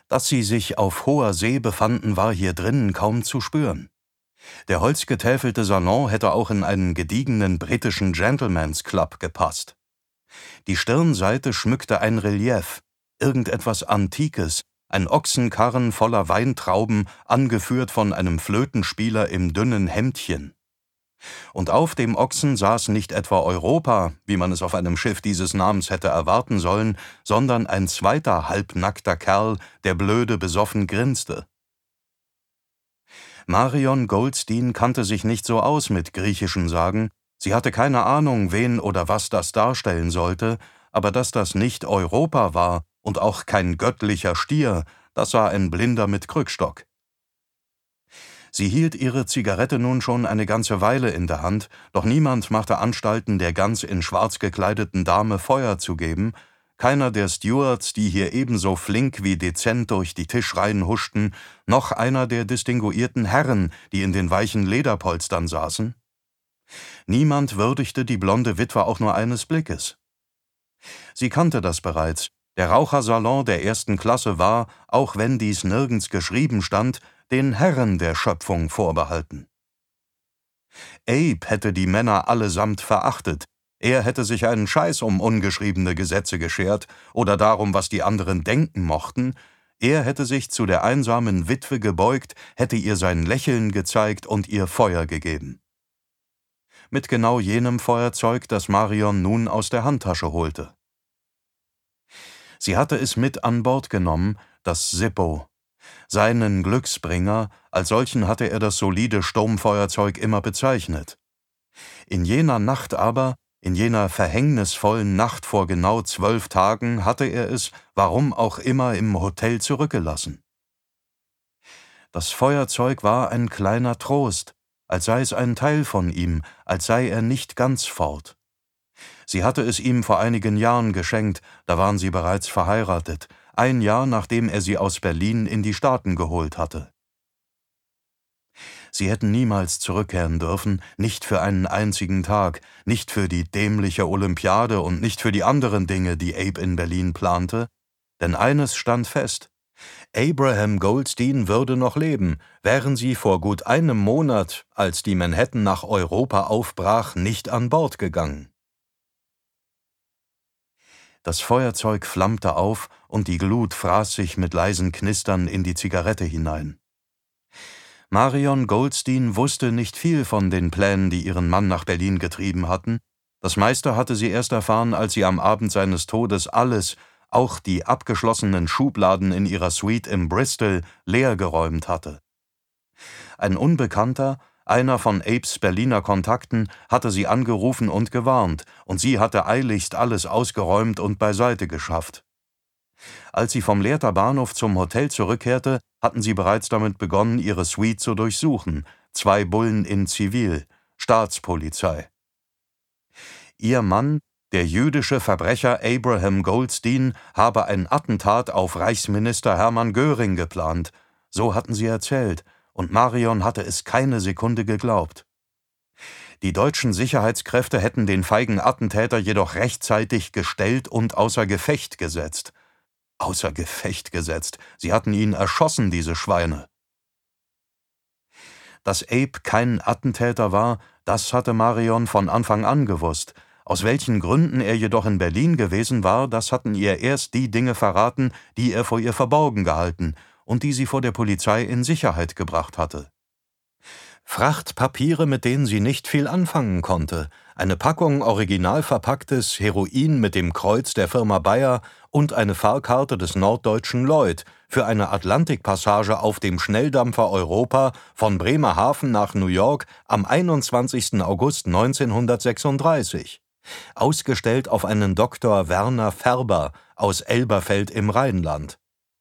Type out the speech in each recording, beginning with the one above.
Dass sie sich auf hoher See befanden, war hier drinnen kaum zu spüren. Der holzgetäfelte Salon hätte auch in einen gediegenen britischen Gentleman's Club gepasst. Die Stirnseite schmückte ein Relief, irgendetwas Antikes, ein Ochsenkarren voller Weintrauben, angeführt von einem Flötenspieler im dünnen Hemdchen. Und auf dem Ochsen saß nicht etwa Europa, wie man es auf einem Schiff dieses Namens hätte erwarten sollen, sondern ein zweiter halbnackter Kerl, der blöde besoffen grinste. Marion Goldstein kannte sich nicht so aus mit griechischen Sagen, sie hatte keine Ahnung, wen oder was das darstellen sollte, aber dass das nicht Europa war und auch kein göttlicher Stier, das sah ein Blinder mit Krückstock. Sie hielt ihre Zigarette nun schon eine ganze Weile in der Hand, doch niemand machte Anstalten, der ganz in schwarz gekleideten Dame Feuer zu geben, keiner der Stewards, die hier ebenso flink wie dezent durch die Tischreihen huschten, noch einer der distinguierten Herren, die in den weichen Lederpolstern saßen. Niemand würdigte die blonde Witwe auch nur eines Blickes. Sie kannte das bereits. Der Rauchersalon der ersten Klasse war, auch wenn dies nirgends geschrieben stand, den Herren der Schöpfung vorbehalten. Abe hätte die Männer allesamt verachtet. Er hätte sich einen Scheiß um ungeschriebene Gesetze geschert oder darum, was die anderen denken mochten. Er hätte sich zu der einsamen Witwe gebeugt, hätte ihr sein Lächeln gezeigt und ihr Feuer gegeben. Mit genau jenem Feuerzeug, das Marion nun aus der Handtasche holte. Sie hatte es mit an Bord genommen, das Zippo. Seinen Glücksbringer, als solchen hatte er das solide Sturmfeuerzeug immer bezeichnet. In jener Nacht aber, in jener verhängnisvollen Nacht vor genau 12 Tagen, hatte er es, warum auch immer, im Hotel zurückgelassen. Das Feuerzeug war ein kleiner Trost, als sei es ein Teil von ihm, als sei er nicht ganz fort. Sie hatte es ihm vor einigen Jahren geschenkt, da waren sie bereits verheiratet, 1 Jahr nachdem er sie aus Berlin in die Staaten geholt hatte. Sie hätten niemals zurückkehren dürfen, nicht für einen einzigen Tag, nicht für die dämliche Olympiade und nicht für die anderen Dinge, die Abe in Berlin plante, denn eines stand fest: Abraham Goldstein würde noch leben, wären sie vor gut einem Monat, als die Manhattan nach Europa aufbrach, nicht an Bord gegangen. Das Feuerzeug flammte auf und die Glut fraß sich mit leisen Knistern in die Zigarette hinein. Marion Goldstein wusste nicht viel von den Plänen, die ihren Mann nach Berlin getrieben hatten. Das meiste hatte sie erst erfahren, als sie am Abend seines Todes alles, auch die abgeschlossenen Schubladen in ihrer Suite im Bristol, leergeräumt hatte. Ein Unbekannter, einer von Abes Berliner Kontakten, hatte sie angerufen und gewarnt, und sie hatte eiligst alles ausgeräumt und beiseite geschafft. Als sie vom Lehrter Bahnhof zum Hotel zurückkehrte, hatten sie bereits damit begonnen, ihre Suite zu durchsuchen. 2 Bullen in Zivil, Staatspolizei. Ihr Mann, der jüdische Verbrecher Abraham Goldstein, habe ein Attentat auf Reichsminister Hermann Göring geplant. So hatten sie erzählt, und Marion hatte es keine Sekunde geglaubt. Die deutschen Sicherheitskräfte hätten den feigen Attentäter jedoch rechtzeitig gestellt und außer Gefecht gesetzt. Außer Gefecht gesetzt. Sie hatten ihn erschossen, diese Schweine. Dass Abe kein Attentäter war, das hatte Marion von Anfang an gewusst. Aus welchen Gründen er jedoch in Berlin gewesen war, das hatten ihr erst die Dinge verraten, die er vor ihr verborgen gehalten und die sie vor der Polizei in Sicherheit gebracht hatte. Frachtpapiere, mit denen sie nicht viel anfangen konnte, eine Packung original verpacktes Heroin mit dem Kreuz der Firma Bayer und eine Fahrkarte des Norddeutschen Lloyd für eine Atlantikpassage auf dem Schnelldampfer Europa von Bremerhaven nach New York am 21. August 1936. Ausgestellt auf einen Dr. Werner Färber aus Elberfeld im Rheinland.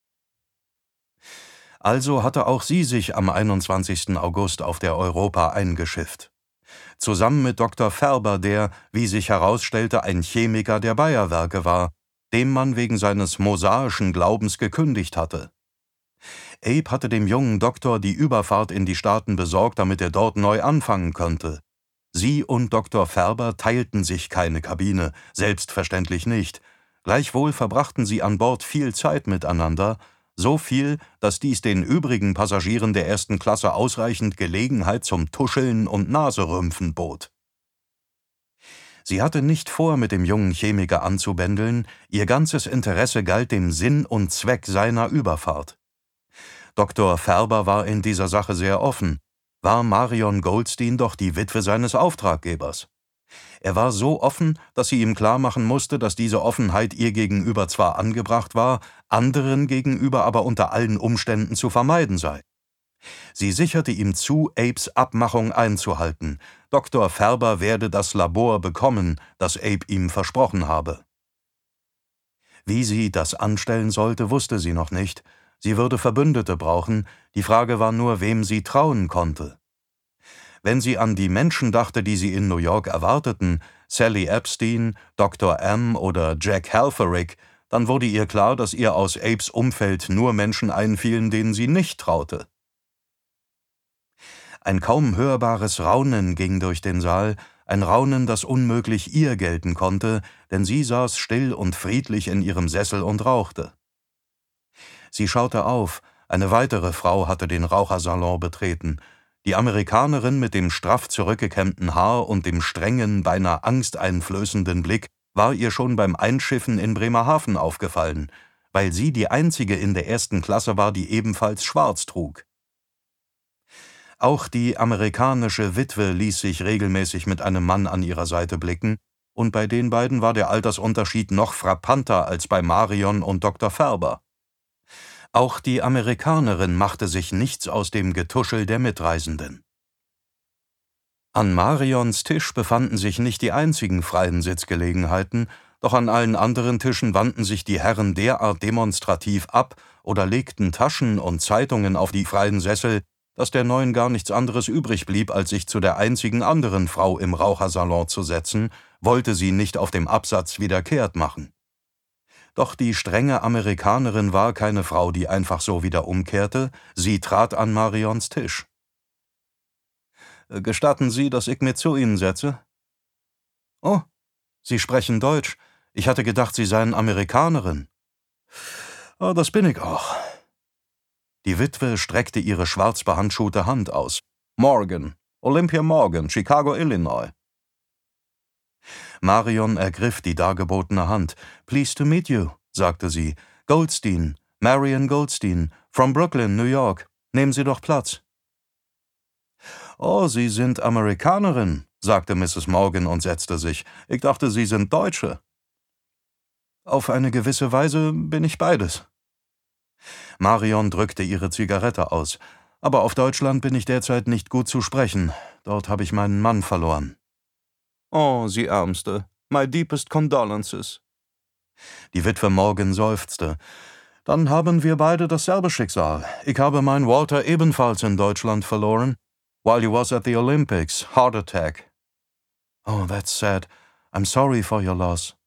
Also hatte auch sie sich am 21. August auf der Europa eingeschifft. Zusammen mit Dr. Färber, der, wie sich herausstellte, ein Chemiker der Bayer-Werke war, dem man wegen seines mosaischen Glaubens gekündigt hatte. Abe hatte dem jungen Doktor die Überfahrt in die Staaten besorgt, damit er dort neu anfangen könnte. Sie und Dr. Färber teilten sich keine Kabine, selbstverständlich nicht. Gleichwohl verbrachten sie an Bord viel Zeit miteinander, so viel, dass dies den übrigen Passagieren der ersten Klasse ausreichend Gelegenheit zum Tuscheln und Naserümpfen bot. Sie hatte nicht vor, mit dem jungen Chemiker anzubändeln, ihr ganzes Interesse galt dem Sinn und Zweck seiner Überfahrt. Dr. Ferber war in dieser Sache sehr offen, war Marion Goldstein doch die Witwe seines Auftraggebers. Er war so offen, dass sie ihm klarmachen musste, dass diese Offenheit ihr gegenüber zwar angebracht war, anderen gegenüber aber unter allen Umständen zu vermeiden sei. Sie sicherte ihm zu, Apes Abmachung einzuhalten. Dr. Ferber werde das Labor bekommen, das Abe ihm versprochen habe. Wie sie das anstellen sollte, wusste sie noch nicht. Sie würde Verbündete brauchen, die Frage war nur, wem sie trauen konnte. Wenn sie an die Menschen dachte, die sie in New York erwarteten, Sally Epstein, Dr. M. oder Jack Halferick, dann wurde ihr klar, dass ihr aus Apes Umfeld nur Menschen einfielen, denen sie nicht traute. Ein kaum hörbares Raunen ging durch den Saal, ein Raunen, das unmöglich ihr gelten konnte, denn sie saß still und friedlich in ihrem Sessel und rauchte. Sie schaute auf, eine weitere Frau hatte den Rauchersalon betreten. Die Amerikanerin mit dem straff zurückgekämmten Haar und dem strengen, beinahe angsteinflößenden Blick war ihr schon beim Einschiffen in Bremerhaven aufgefallen, weil sie die einzige in der ersten Klasse war, die ebenfalls schwarz trug. Auch die amerikanische Witwe ließ sich regelmäßig mit einem Mann an ihrer Seite blicken, und bei den beiden war der Altersunterschied noch frappanter als bei Marion und Dr. Ferber. Auch die Amerikanerin machte sich nichts aus dem Getuschel der Mitreisenden. An Marions Tisch befanden sich nicht die einzigen freien Sitzgelegenheiten, doch an allen anderen Tischen wandten sich die Herren derart demonstrativ ab oder legten Taschen und Zeitungen auf die freien Sessel, dass der Neuen gar nichts anderes übrig blieb, als sich zu der einzigen anderen Frau im Rauchersalon zu setzen, wollte sie nicht auf dem Absatz wieder kehrt machen. Doch die strenge Amerikanerin war keine Frau, die einfach so wieder umkehrte, sie trat an Marions Tisch. »Gestatten Sie, dass ich mich zu Ihnen setze?« »Oh, Sie sprechen Deutsch. Ich hatte gedacht, Sie seien Amerikanerin.« »Oh, das bin ich auch.« Die Witwe streckte ihre schwarz behandschuhte Hand aus. »Morgan, Olympia Morgan, Chicago, Illinois.« Marion ergriff die dargebotene Hand. »Pleased to meet you«, sagte sie. »Goldstein, Marion Goldstein, from Brooklyn, New York. Nehmen Sie doch Platz.« »Oh, Sie sind Amerikanerin«, sagte Mrs. Morgan und setzte sich. »Ich dachte, Sie sind Deutsche.« »Auf eine gewisse Weise bin ich beides.« Marion drückte ihre Zigarette aus. »Aber auf Deutschland bin ich derzeit nicht gut zu sprechen. Dort habe ich meinen Mann verloren.« »Oh, Sie Ärmste. My deepest condolences.« Die Witwe Morgan seufzte. »Dann haben wir beide dasselbe Schicksal. Ich habe meinen Walter ebenfalls in Deutschland verloren. While he was at the Olympics, heart attack.« »Oh, that's sad. I'm sorry for your loss.«